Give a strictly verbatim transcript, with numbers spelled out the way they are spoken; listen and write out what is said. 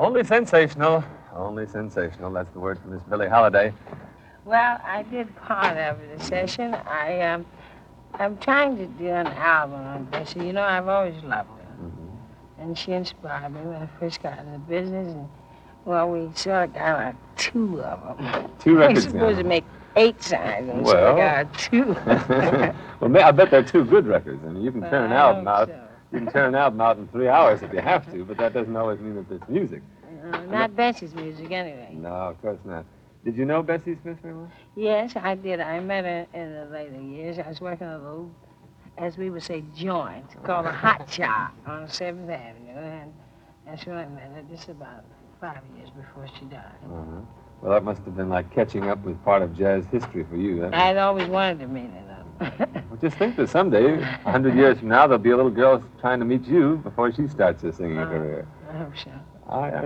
Only sensational. Only sensational. That's the word from Miss Billie Holiday. Well, I did part of the session. I, um, I'm trying to do an album on Bessie. You know, I've always loved her. Mm-hmm. And she inspired me when I first got in the business. And, well, we sort of got like two of them. Two records. We're supposed now. to make eight sides, and well. so I got two. well, I bet they're two good records. I mean, you can Well, turn an I album hope out. so. You can turn an album out in three hours if you have to, but that doesn't always mean that it's music. Uh, not Bessie's music, anyway. No, of course not. Did you know Bessie Smith very well? Yes, I did. I met her in the later years. I was working a little, as we would say, joint called a hot shop on seventh Avenue, and that's when I met her, just about five years before she died. Uh-huh. Well, that must have been like catching up with part of jazz history for you. That I'd always wanted to meet her, though. Well, just think that someday, a hundred years from now, there'll be a little girl trying to meet you before she starts her singing uh, career. I hope so. I, I